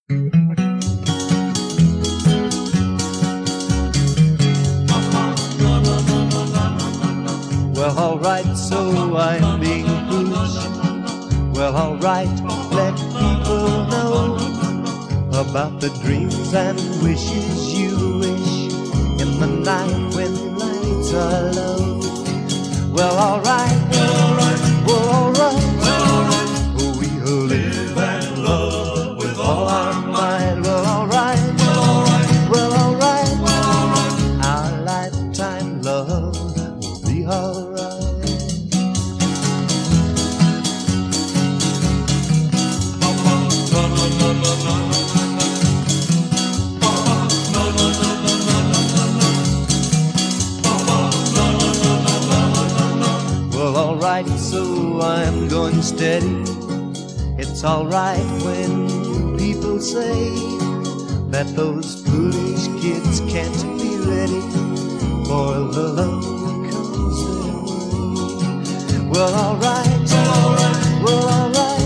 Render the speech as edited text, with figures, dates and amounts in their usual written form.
Well, alright, so I'm being foolish. Well, alright, let people know about the dreams and wishes you wish in the night when lights are low. Well, alright, well, alright, we'll live and love with all our might. Well, alright, well, alright, our lifetime love will be alright. Well, alright, so I'm going steady. It's alright when people say that those foolish kids can't be ready for the love that comes their way. Well, alright, well, alright.